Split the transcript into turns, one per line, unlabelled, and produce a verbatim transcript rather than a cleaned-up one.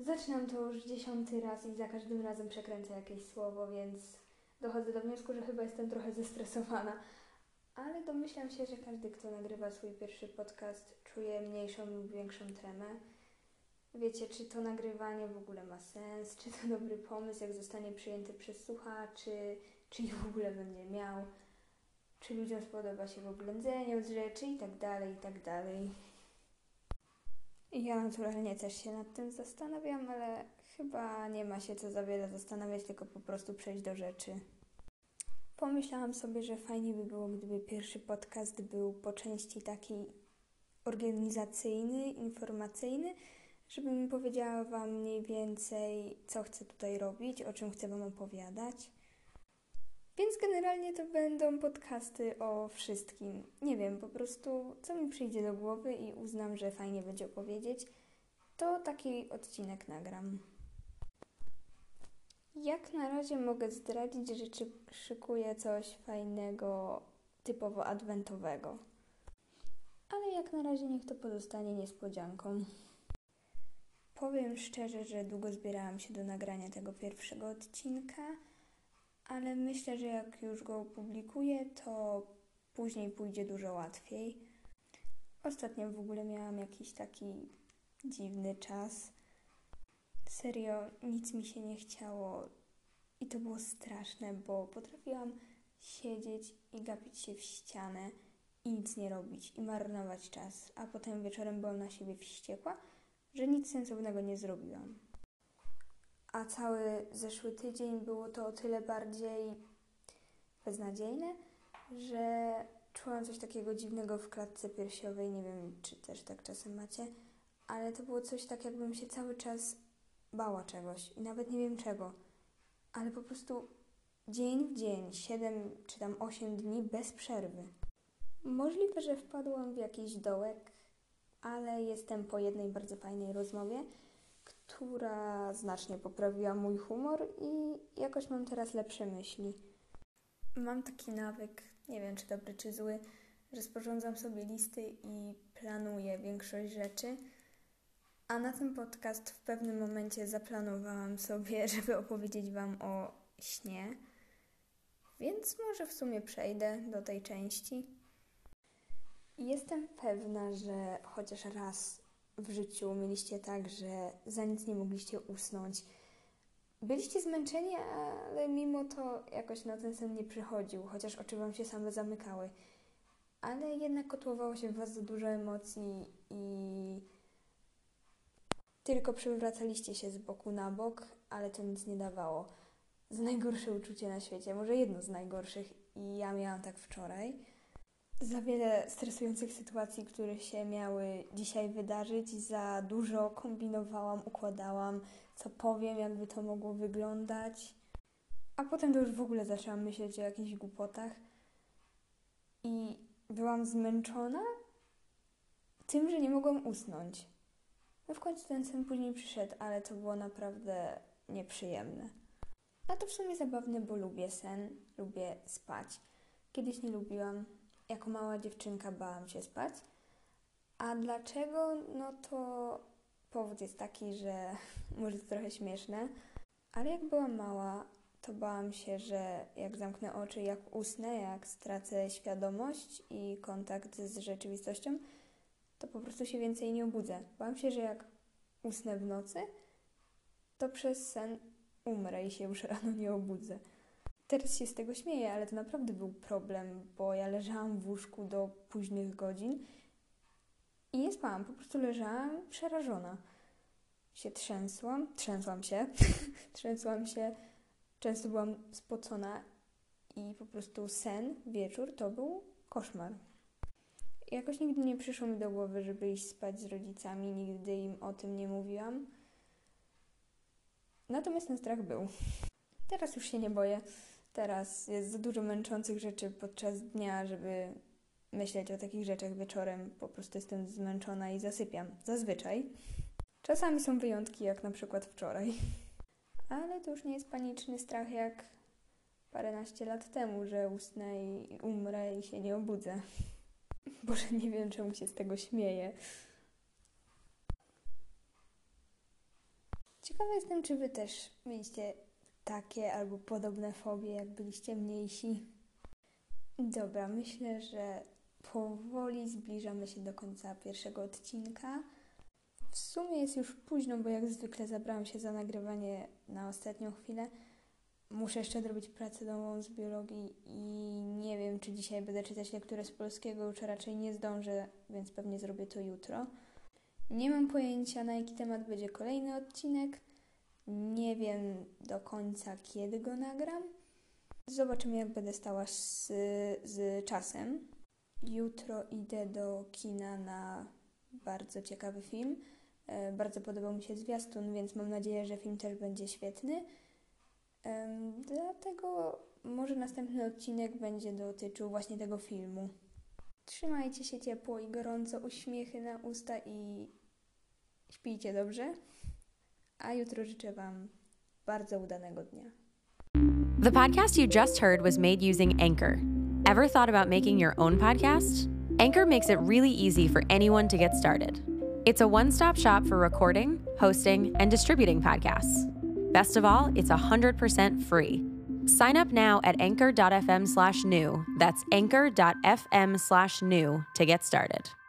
Zaczynam to już dziesiąty raz i za każdym razem przekręcę jakieś słowo, więc dochodzę do wniosku, że chyba jestem trochę zestresowana. Ale domyślam się, że każdy, kto nagrywa swój pierwszy podcast, czuje mniejszą lub większą tremę. Wiecie, czy to nagrywanie w ogóle ma sens, czy to dobry pomysł, jak zostanie przyjęty przez słuchaczy, czy ich w ogóle będzie miał, czy ludziom spodoba się w oględzeniu z rzeczy i tak dalej, i tak dalej. Ja naturalnie też się nad tym zastanawiam, ale chyba nie ma się co za wiele zastanawiać, tylko po prostu przejść do rzeczy. Pomyślałam sobie, że fajnie by było, gdyby pierwszy podcast był po części taki organizacyjny, informacyjny, żebym powiedziała Wam mniej więcej, co chcę tutaj robić, o czym chcę Wam opowiadać. Więc generalnie to będą podcasty o wszystkim. Nie wiem, po prostu co mi przyjdzie do głowy i uznam, że fajnie będzie opowiedzieć, to taki odcinek nagram. Jak na razie mogę zdradzić, że szykuję coś fajnego, typowo adwentowego. Ale jak na razie niech to pozostanie niespodzianką. Powiem szczerze, że długo zbierałam się do nagrania tego pierwszego odcinka, ale myślę, że jak już go opublikuję, to później pójdzie dużo łatwiej. Ostatnio w ogóle miałam jakiś taki dziwny czas. Serio, nic mi się nie chciało i to było straszne, bo potrafiłam siedzieć i gapić się w ścianę i nic nie robić i marnować czas, a potem wieczorem byłam na siebie wściekła, że nic sensownego nie zrobiłam. A cały zeszły tydzień było to o tyle bardziej beznadziejne, że czułam coś takiego dziwnego w klatce piersiowej, nie wiem, czy też tak czasem macie, ale to było coś tak, jakbym się cały czas bała czegoś i nawet nie wiem czego, ale po prostu dzień w dzień, siedem czy tam osiem dni bez przerwy. Możliwe, że wpadłam w jakiś dołek, ale jestem po jednej bardzo fajnej rozmowie, która znacznie poprawiła mój humor i jakoś mam teraz lepsze myśli. Mam taki nawyk, nie wiem czy dobry czy zły, że sporządzam sobie listy i planuję większość rzeczy, a na ten podcast w pewnym momencie zaplanowałam sobie, żeby opowiedzieć Wam o śnie, więc może w sumie przejdę do tej części. Jestem pewna, że chociaż raz w życiu mieliście tak, że za nic nie mogliście usnąć. Byliście zmęczeni, ale mimo to jakoś na ten sen nie przychodził, chociaż oczy Wam się same zamykały. Ale jednak kotłowało się w Was za dużo emocji i tylko przewracaliście się z boku na bok, ale to nic nie dawało. To najgorsze uczucie na świecie, może jedno z najgorszych i ja miałam tak wczoraj. Za wiele stresujących sytuacji, które się miały dzisiaj wydarzyć, za dużo kombinowałam, układałam, co powiem, jakby to mogło wyglądać. A potem to już w ogóle zaczęłam myśleć o jakichś głupotach i byłam zmęczona tym, że nie mogłam usnąć. No w końcu ten sen później przyszedł, ale to było naprawdę nieprzyjemne. A to w sumie zabawne, bo lubię sen, lubię spać. Kiedyś nie lubiłam. Jako mała dziewczynka bałam się spać. A dlaczego? No to powód jest taki, że może to trochę śmieszne, ale jak byłam mała, to bałam się, że jak zamknę oczy, jak usnę, jak stracę świadomość i kontakt z rzeczywistością, to po prostu się więcej nie obudzę. Bałam się, że jak usnę w nocy, to przez sen umrę i się już rano nie obudzę. Teraz się z tego śmieję, ale to naprawdę był problem, bo ja leżałam w łóżku do późnych godzin i nie spałam, po prostu leżałam przerażona. Się trzęsłam, trzęsłam się, trzęsłam się, często byłam spocona i po prostu sen, wieczór to był koszmar. Jakoś nigdy nie przyszło mi do głowy, żeby iść spać z rodzicami, nigdy im o tym nie mówiłam. Natomiast ten strach był. Teraz już się nie boję. Teraz jest za dużo męczących rzeczy podczas dnia, żeby myśleć o takich rzeczach wieczorem. Po prostu jestem zmęczona i zasypiam. Zazwyczaj. Czasami są wyjątki, jak na przykład wczoraj. Ale to już nie jest paniczny strach jak paręnaście lat temu, że usnę i umrę i się nie obudzę. Boże, nie wiem, czemu się z tego śmieję. Ciekawa jestem, czy wy też mieliście takie albo podobne fobie, jak byliście mniejsi. Dobra, myślę, że powoli zbliżamy się do końca pierwszego odcinka. W sumie jest już późno, bo jak zwykle zabrałam się za nagrywanie na ostatnią chwilę. Muszę jeszcze zrobić pracę domową z biologii i nie wiem, czy dzisiaj będę czytać lekturę z polskiego, już raczej nie zdążę, więc pewnie zrobię to jutro. Nie mam pojęcia, na jaki temat będzie kolejny odcinek. Nie wiem do końca, kiedy go nagram. Zobaczymy, jak będę stała z, z czasem. Jutro idę do kina na bardzo ciekawy film. E, bardzo podobał mi się zwiastun, więc mam nadzieję, że film też będzie świetny. E, dlatego może następny odcinek będzie dotyczył właśnie tego filmu. Trzymajcie się ciepło i gorąco, uśmiechy na usta i śpijcie dobrze. A jutro życzę Wam bardzo udanego dnia.
The podcast you just heard was made using Anchor. Ever thought about making your own podcast? Anchor makes it really easy for anyone to get started. It's a one-stop shop for recording, hosting, and distributing podcasts. Best of all, it's one hundred percent free. Sign up now at anchor.fm slash new. That's anchor.fm slash new to get started.